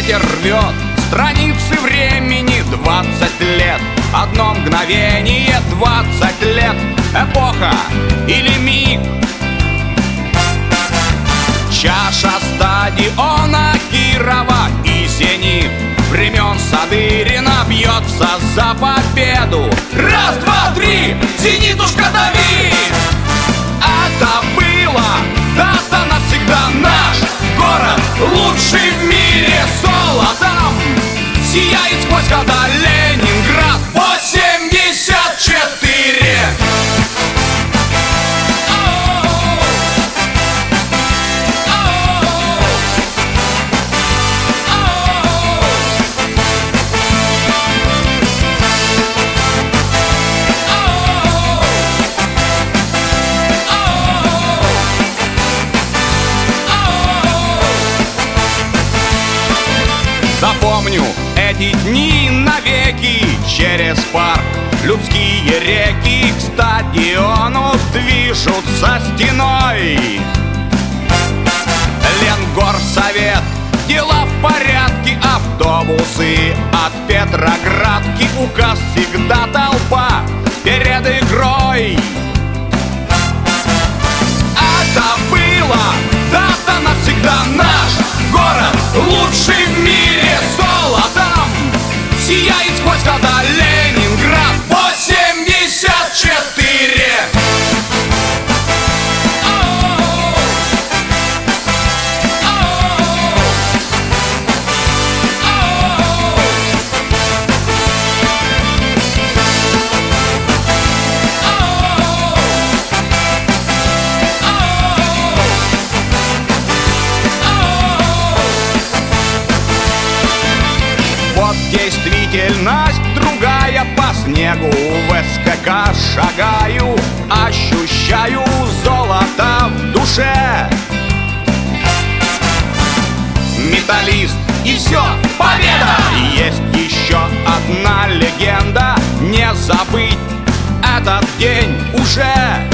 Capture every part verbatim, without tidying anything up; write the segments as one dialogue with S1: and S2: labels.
S1: Ветер рвет страницы времени. Двадцать лет, одно мгновение. Двадцать лет, эпоха или миг. Чаша стадиона Кирова и «Зенит» времен Садырина бьется за победу. Раз, два, три, «Зенитушка» дави! Это было, это навсегда наш город, лучший в мире золотом. Сияет сквозь года Ленинград восемьдесят четыре. Запомню эти дни навеки. Через парк людские реки к стадиону движутся стеной. Ленгорсовет, дела в порядке. Автобусы от Петроградки. Указ всегда толпа перед игрой. Это было, это навсегда наш город, лучший в мире золотом. Сияет сквозь года Ленинград восемьдесят четыре. Вот действительность другая. По снегу в СКК шагаю, ощущаю золото в душе. Металлист и все, победа! Есть еще одна легенда, не забыть этот день уже.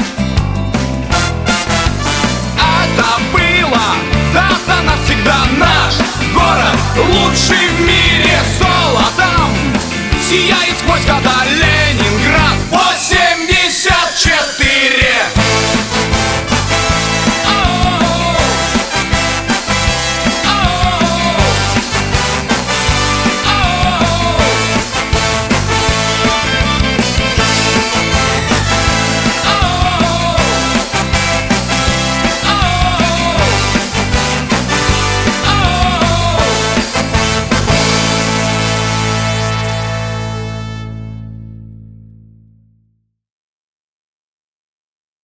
S1: Это было, это навсегда наш город, лучший в мире золотом. Сияет сквозь года